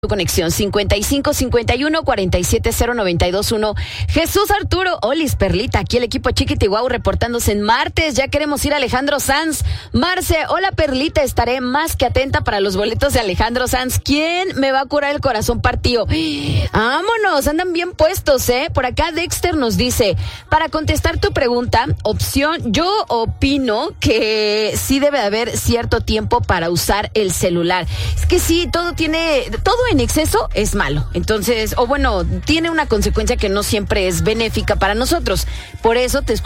Tu conexión 5551-470921. Jesús Arturo, Olis Perlita, aquí el equipo Chiquitihuau reportándose en martes. Ya queremos ir a Alejandro Sanz. Marce, hola Perlita, estaré más que atenta para los boletos de Alejandro Sanz. ¿Quién me va a curar el corazón partido? Vámonos, andan bien puestos, ¿eh? Por acá Dexter nos dice, para contestar tu pregunta, opción, yo opino que sí debe haber cierto tiempo para usar el celular. Es que sí, todo en exceso es malo. Entonces, tiene una consecuencia que no siempre es benéfica para nosotros. Por eso te escucho